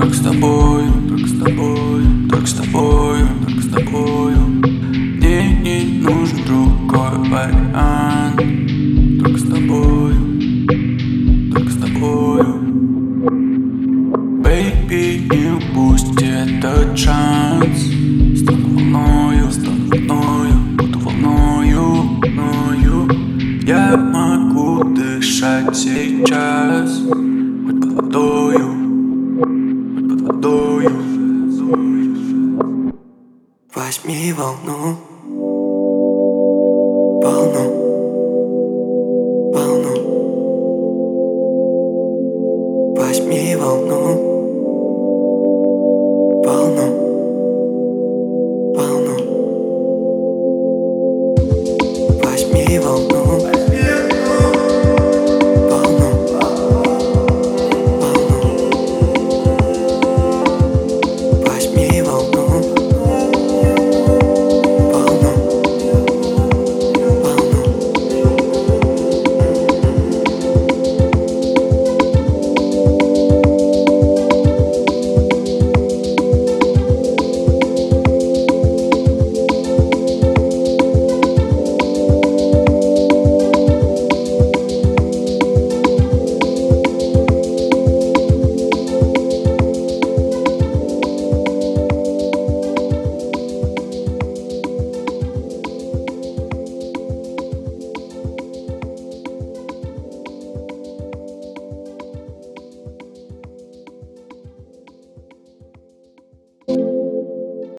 Только с тобою, только с тобою, только с тобою, только с тобою. Мне не нужен другой вариант. Только с тобою, только с тобою. Baby, не упусти этот шанс. Стану волною, буду волною, мною. Я могу дышать сейчас, хоть под водою, хоть под водою. Возьми волну,